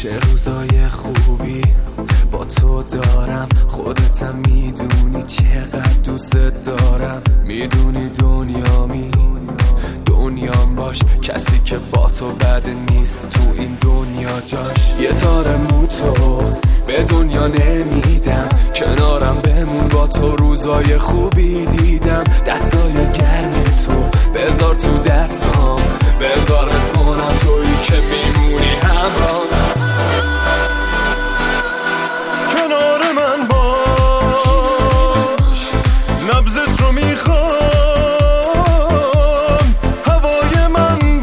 چه روزای خوبی با تو دارم، خودتم میدونی چقدر دوست دارم. میدونی دنیام باش، کسی که با تو بد نیست تو این دنیا جاش. یه تار موتو به دنیا نمیدم، کنارم بمون با تو روزای خوبی دیدم. دستای گرم تو بذار تو دستام، بذار اسمونم تویی که میمونی همراه. کنار من باش، نبضت رو میخوام، هوای من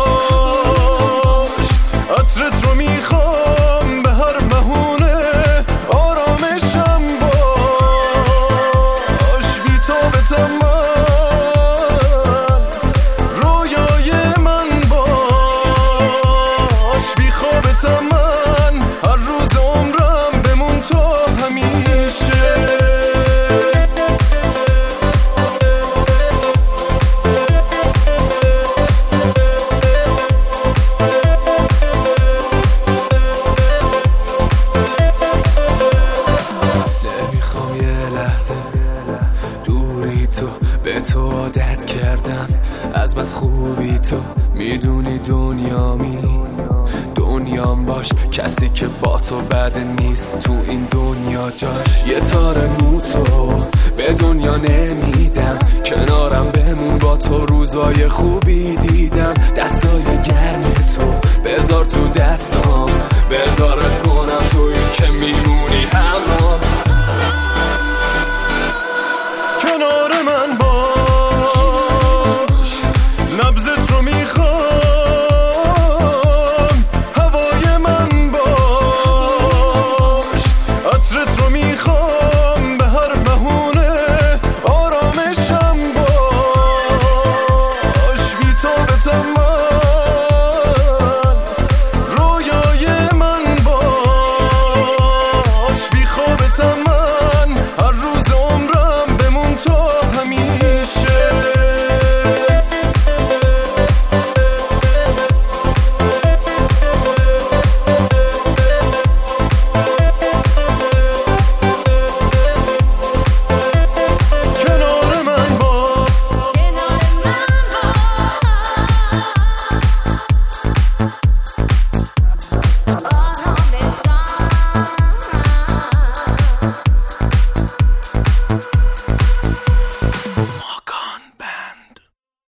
باش، عطرت رو میخوام، به هر بهونه آرامشم باش. بی تو به تمام رویای من باش، بی خوابت من هر روز عمرم بمون تو همیشه. نمیخوام یه لحظه دوری تو، به تو عادت کردم از بس خوبی تو. میدونی دنیام باش، کسی که با تو بد نیست تو این دنیا جاش. یه تار موتو به دنیا نمیدم، کنارم بمون با تو روزای خوبی دیدم. دستای گرم تو